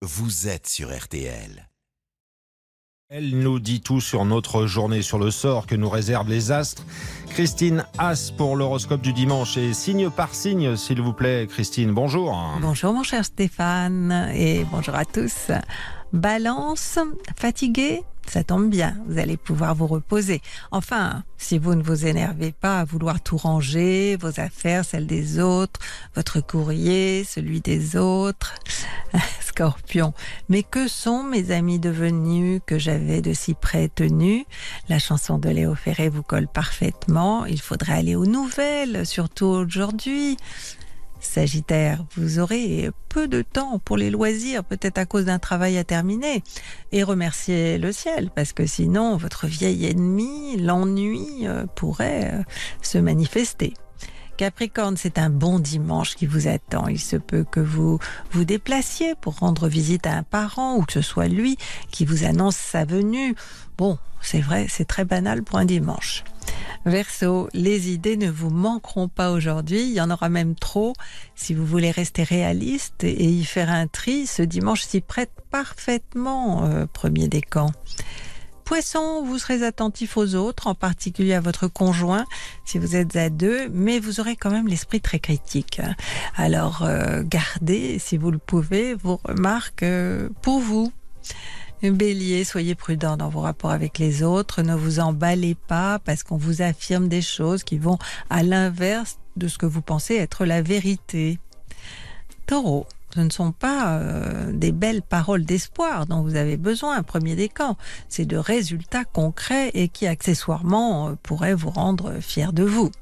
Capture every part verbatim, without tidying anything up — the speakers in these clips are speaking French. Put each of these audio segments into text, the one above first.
vous êtes sur R T L. Elle nous dit tout sur notre journée, sur le sort que nous réservent les astres. Christine Haas pour l'horoscope du dimanche et signe par signe, s'il vous plaît. Christine, bonjour. Bonjour mon cher Stéphane et bonjour à tous. Balance, fatigué, ça tombe bien, vous allez pouvoir vous reposer. Enfin, si vous ne vous énervez pas à vouloir tout ranger, vos affaires, celles des autres, votre courrier, celui des autres. Scorpion, mais que sont mes amis devenus que j'avais de si près tenus? La chanson de Léo Ferré vous colle parfaitement. Il faudrait aller aux nouvelles, surtout aujourd'hui. Sagittaire, vous aurez peu de temps pour les loisirs, peut-être à cause d'un travail à terminer. Et remerciez le ciel, parce que sinon, votre vieil ennemi, l'ennui, pourrait se manifester. Capricorne, c'est un bon dimanche qui vous attend. Il se peut que vous vous déplaciez pour rendre visite à un parent ou que ce soit lui qui vous annonce sa venue. Bon, c'est vrai, c'est très banal pour un dimanche. Verseau, les idées ne vous manqueront pas aujourd'hui. Il y en aura même trop. Si vous voulez rester réaliste et y faire un tri, ce dimanche s'y prête parfaitement, euh, premier décan. Poisson, vous serez attentif aux autres, en particulier à votre conjoint, si vous êtes à deux, mais vous aurez quand même l'esprit très critique. Alors, euh, gardez, si vous le pouvez, vos remarques euh, pour vous. Bélier, soyez prudent dans vos rapports avec les autres, ne vous emballez pas parce qu'on vous affirme des choses qui vont à l'inverse de ce que vous pensez être la vérité. Taureau, ce ne sont pas euh, des belles paroles d'espoir dont vous avez besoin, premier décan. C'est de résultats concrets et qui, accessoirement, euh, pourraient vous rendre fiers de vous.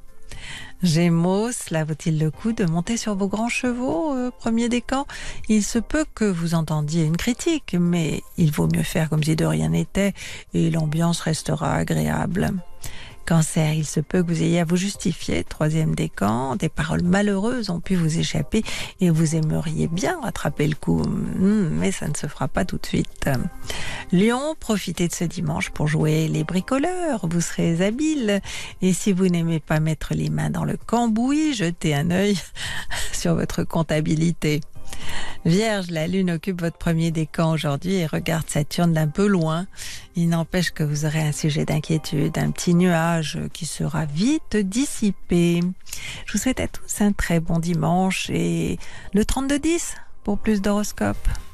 Gémeaux, cela vaut-il le coup de monter sur vos grands chevaux, euh, premier décan? Il se peut que vous entendiez une critique, mais il vaut mieux faire comme si de rien n'était et l'ambiance restera agréable. Cancer, il se peut que vous ayez à vous justifier, troisième décan, des paroles malheureuses ont pu vous échapper et vous aimeriez bien rattraper le coup, mais ça ne se fera pas tout de suite. Lion, profitez de ce dimanche pour jouer les bricoleurs, vous serez habiles, et si vous n'aimez pas mettre les mains dans le cambouis, jetez un œil sur votre comptabilité. Vierge, la lune occupe votre premier décan aujourd'hui et regarde Saturne d'un peu loin. Il n'empêche que vous aurez un sujet d'inquiétude, un petit nuage qui sera vite dissipé. Je vous souhaite à tous un très bon dimanche et le trente-deux dix pour plus d'horoscopes.